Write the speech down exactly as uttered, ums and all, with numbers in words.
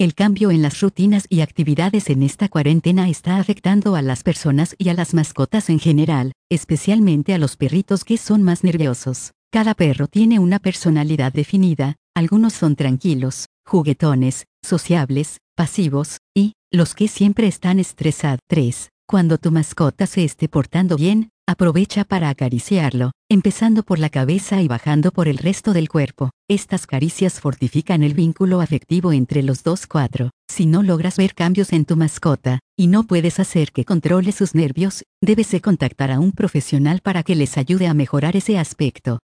El cambio en las rutinas y actividades en esta cuarentena está afectando a las personas y a las mascotas en general, especialmente a los perritos que son más nerviosos. Cada perro tiene una personalidad definida, algunos son tranquilos, juguetones, sociables, pasivos, y, los que siempre están estresados. tres. Cuando tu mascota se esté portando bien, aprovecha para acariciarlo, empezando por la cabeza y bajando por el resto del cuerpo. Estas caricias fortifican el vínculo afectivo entre los dos. cuatro. Si no logras ver cambios en tu mascota, y no puedes hacer que controle sus nervios, debes de contactar a un profesional para que les ayude a mejorar ese aspecto.